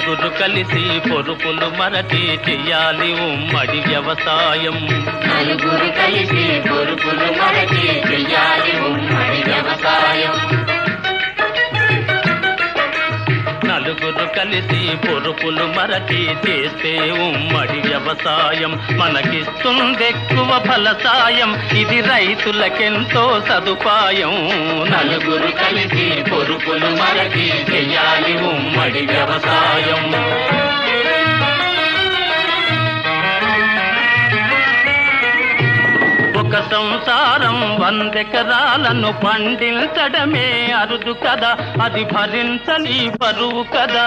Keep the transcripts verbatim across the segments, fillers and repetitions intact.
నలుగురు కలిసి పొరుపులు మరచి చెయ్యాలి ఉమ్మడి వ్యవసాయం. నలుగురు కలిసి పొరుపులు మరచి చెయ్యాలి ఉమ్మడి వ్యవసాయం. నలుగురు కలిసి పొరుపులు మరచి చేస్తే ఉమ్మడి వ్యవసాయం మనకిస్తుందెక్కువ ఫలసాయం. ఇది రైతులకెంతో సదుపాయం. నలుగురు కలిసి పొరుపులు మరచి చెయ్యాలి ఉమ్మడి వ్యవసాయం. ఒక సంసారం వందెకరాలను పండించడమే అరుదు కదా, అది భరించని బరువు కదా.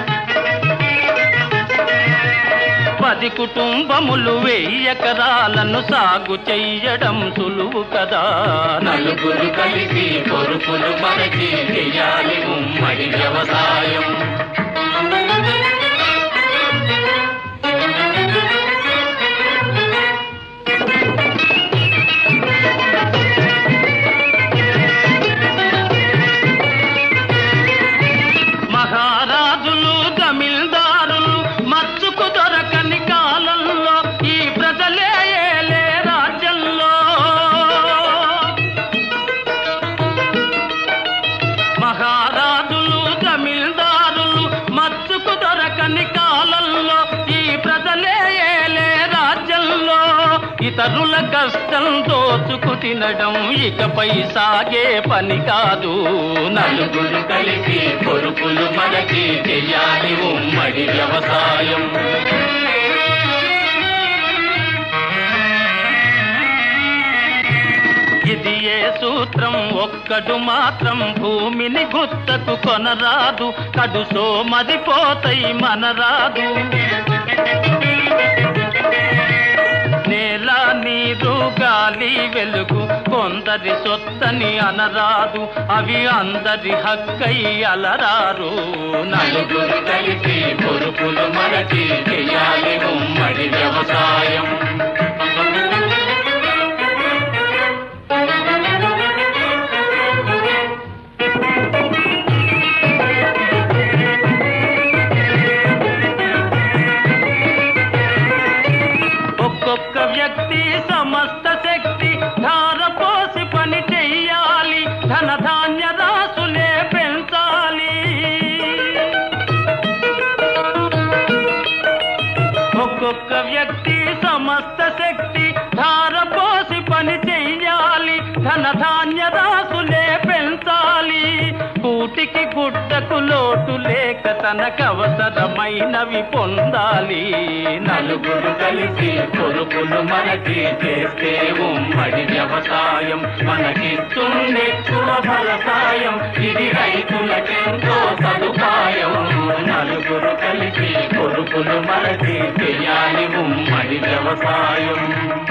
పది కుటుంబములు వెయ్యి ఎకరాలను సాగు చెయ్యడం సులువు కదా. నలుగురు కలిసి పొరుపులు మరచి చెయ్యాలి ఉమ్మడి వ్యవసాయం. మహారాజులు జమీందారులు మచ్చుకు దొరకని కాలంలో ఈ ప్రజలే ఏలే రాజ్యంలో. మహారాజులు జమీందారులు మచ్చుకు దొరకని కాలంలో ఈ ప్రజలే ఏలే రాజ్యంలో. ఇతరుల కష్టం దోచుకు తినడం ఇకపై సాగే పని కాదు. నలుగురు కలిసి పొరుపులు మరచి చెయ్యాలి ఉమ్మడి వ్యవసాయం. ఇది ఏ సూత్రం ఒక్కడు మాత్రం భూమిని గుత్తకు కొనరాదు. కడు సోమరిపోతాయి మనరాదు. నేల నీరు గాలి వెలుగు కొందరి సొత్తని అనరాదు. అవి అందరి హక్కై అలరారు. నలుగురు కలిసి పొరుపులు మరచి చెయ్యాలి ఉమ్మడి వ్యవసాయం. ఒక్కొక్క వ్యక్తి సమస్త శక్తి ధారపోసి పని చెయ్యాలి. ధనధాన్య రాసులే పెంచాలి. ఒక్కొక్క వ్యక్తి సమస్త శక్తి ధారపోసి పని చెయ్యాలి. ధనధాన్య రాసులే పెంచాలి. కూటికి గుడ్డకు లోటు లేక తనకవసరమైనవి పొందాలి. నలుగురు కలిసి పొరుపులు మరచి చేస్తే ఉమ్మడి వ్యవసాయం మనకిస్తుందెక్కువ ఫలసాయం. ఇది రైతులకెంతో సదుపాయం. నలుగురు కలిసి పొరుపులు మరచి చెయ్యాలి ఉమ్మడి వ్యవసాయం.